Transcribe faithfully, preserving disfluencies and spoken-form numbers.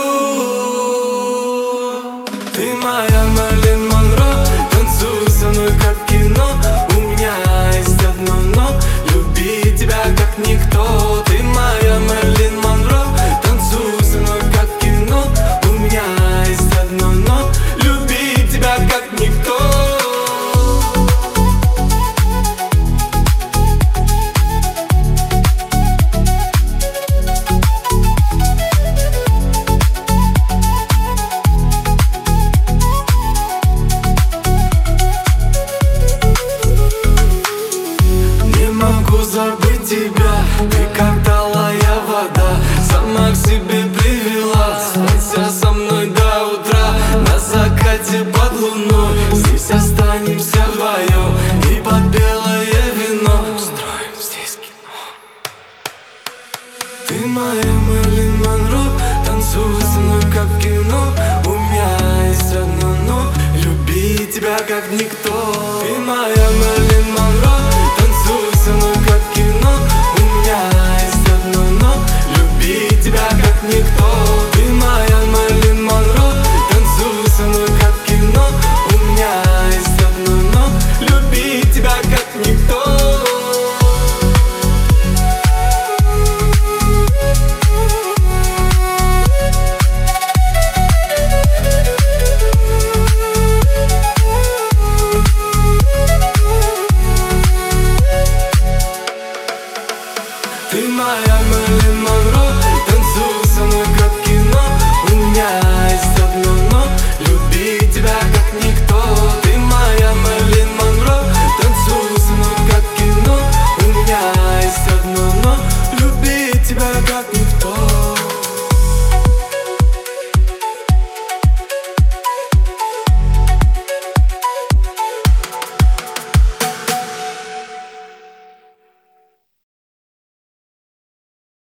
Ты моя Мэрилин Монро, танцуй со мной как в кино. У меня есть одно но, любить тебя как никто. Ты моя Мэрилин Монро, танцуй со мной как в кино. У меня есть одно но, любить тебя как никто. Забыть тебя, ты как талая вода, сама к себе привела. Останься со мной до утра, на закате под луной. Здесь останемся вдвоем и под белое вино устроим здесь кино. Ты моя Мэрилин Монро, танцуй со мной как в кино. У меня есть одно но, любить тебя как никто. Ты моя Мэрилин Монро, танцуй со мной как в кино. У меня есть одно но, любить тебя как никто. Ты моя Мэрилин Монро, танцуй со мной как в кино. У меня есть одно но, любить тебя как никто. Ты моя Мэрилин Монро, танцуй со мной как в кино. У меня есть одно но, любить тебя как никто. Ты моя Мэрилин Монро, танцуй со мной как в кино. У меня есть одно но, любить тебя как никто.